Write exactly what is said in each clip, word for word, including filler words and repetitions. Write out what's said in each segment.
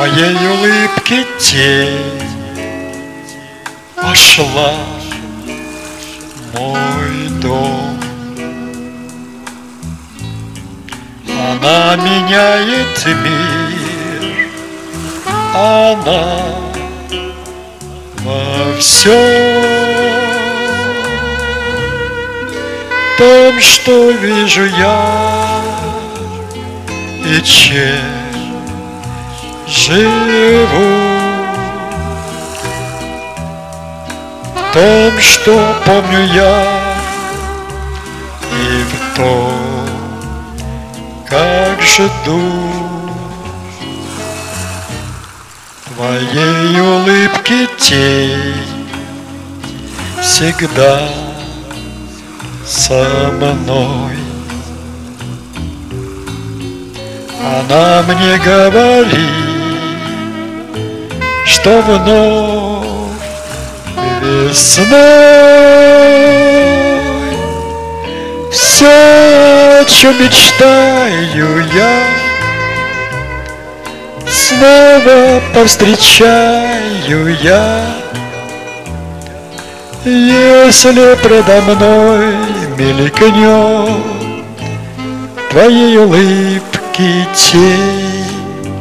твоей улыбки тень вошла в мой дом. Она меняет мир, она во всем том, что вижу я и чем живу, в том, что помню я, и в том, как жду твоей улыбки тень всегда со мной. Она мне говорит, что вновь весной все, о чем мечтаю я, снова повстречаю я. Если предо мной мелькнет твоей улыбки тень,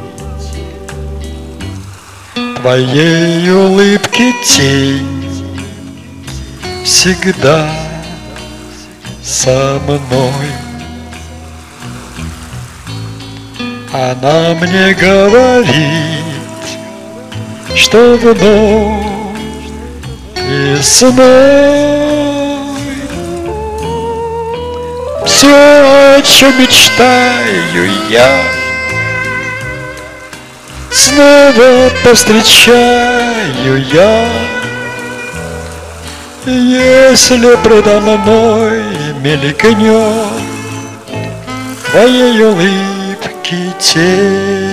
твоей улыбки тень всегда со мной. Она мне говорит, что вновь весной все, о чем мечтаю я, снова повстречаю я. Если предо мной мелькнет твоей улыбки тень.